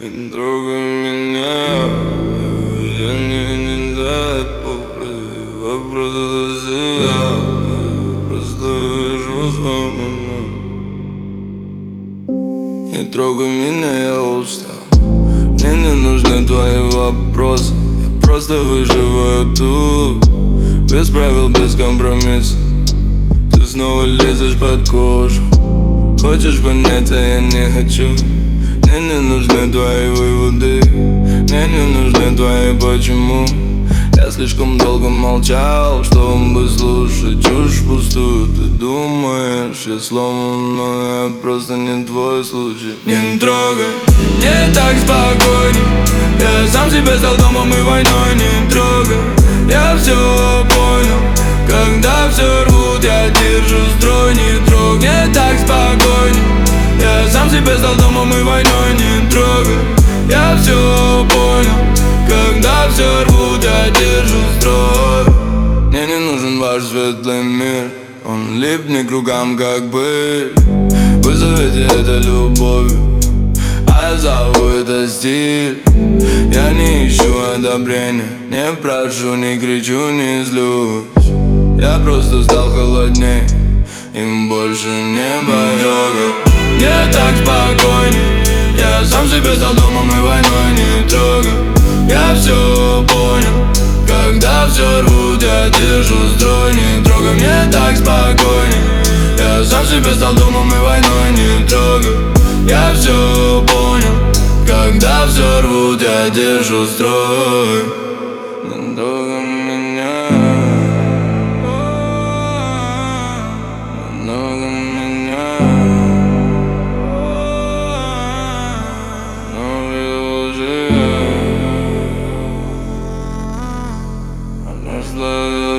Не трогай меня, я не знаю вопрос за себя, просто вижу самому. Не трогай меня, я устал. Мне не нужны твои вопросы, я просто выживаю тут, без правил, без компромиссов. Ты снова лезешь под кожу, хочешь понять, а я не хочу. Мне не нужны твои выводы, мне не нужны твои почему. Я слишком долго молчал, чтобы слушать чушь пустую. Ты думаешь, я сломан, но я просто не твой случай. Не трогай, мне так спокойней, я сам себе стал домом и войной. Не трогай, я все понял, когда все рвут, я держу строй. Не трогай, мне так спокойней, я сам себе стал домом и войной. Не трогай, я все понял, когда все рвут, я держу строй. Мне не нужен ваш светлый мир, он липнет кругам как быль. Вы зовете это любовью, а я зову это стиль. Я не ищу одобрения, не прошу, не кричу, не злюсь. Я просто стал холодней, им больше не боюсь. Мне так спокойней, я сам себе стал домом и войной. Не трогай, я все понял, когда все рвут, я держу строй. Не трогай, мне так спокойней, я сам себе стал домом и войной. Не трогай, я все понял, когда все рвут, я держу строй. Не трогай меня, не трогай меня. Нашла